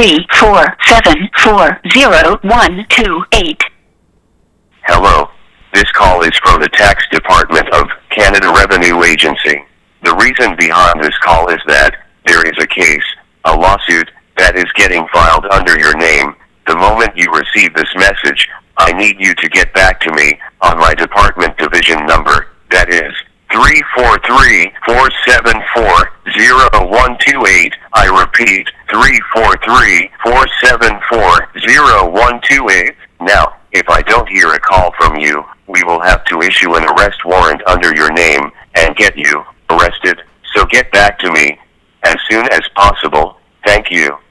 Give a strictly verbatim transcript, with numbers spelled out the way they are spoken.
three four seven four zero one two eight. Hello. This call is from the Tax Department of Canada Revenue Agency. The reason behind this call is that there is a case, a lawsuit, that is getting filed under your name. The moment you receive this message, I need you to get back to me on my department division number. That is three four three, four seven four, zero one two eight. I repeat, three four three, four seven four, zero one two eight. Now, if I don't hear a call from you, we will have to issue an arrest warrant under your name and get you arrested. So get back to me as soon as possible. Thank you.